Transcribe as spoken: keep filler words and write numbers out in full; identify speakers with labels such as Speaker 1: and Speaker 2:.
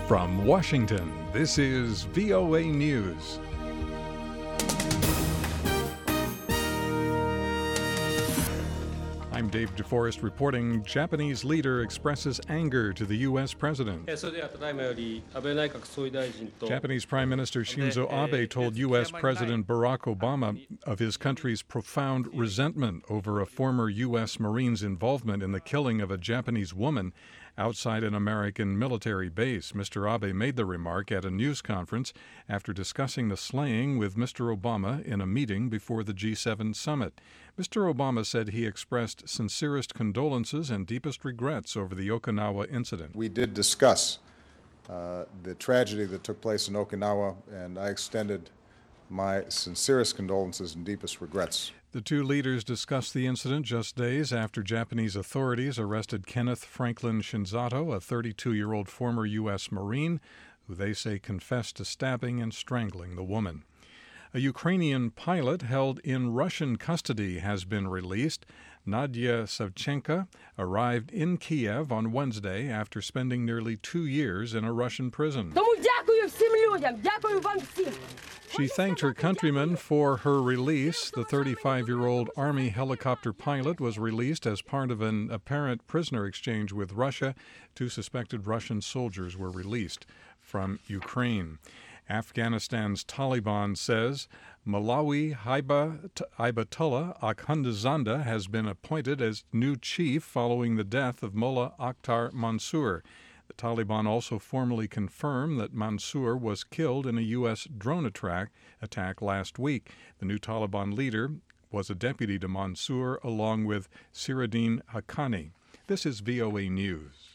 Speaker 1: From Washington, this is V O A News. I'm Dave DeForest reporting. Japanese leader expresses anger to the U S president. Japanese Prime Minister Shinzo Abe told U S President Barack Obama of his country's profound resentment over a former U S Marine's involvement in the killing of a Japanese woman outside an American military base. Mister Abe made the remark at a news conference after discussing the slaying with Mister Obama in a meeting before the G seven summit. Mister Obama said he expressed sincerest condolences and deepest regrets over the Okinawa incident.
Speaker 2: We did discuss uh, the tragedy that took place in Okinawa, and I extended my sincerest condolences and deepest regrets.
Speaker 1: The two leaders discussed the incident just days after Japanese authorities arrested Kenneth Franklin Shinzato, a thirty-two-year-old former U S Marine, who they say confessed to stabbing and strangling the woman. A Ukrainian pilot held in Russian custody has been released. Nadia Savchenko arrived in Kiev on Wednesday after spending nearly two years in a Russian prison. She thanked her countrymen for her release. The thirty-five-year-old Army helicopter pilot was released as part of an apparent prisoner exchange with Russia. Two suspected Russian soldiers were released from Ukraine. Afghanistan's Taliban says Malawi Hibatullah Akhundzada has been appointed as new chief following the death of Mullah Akhtar Mansour. The Taliban also formally confirmed that Mansour was killed in a U S drone attack, attack last week. The new Taliban leader was a deputy to Mansour along with Siraddin Haqqani. This is V O A News.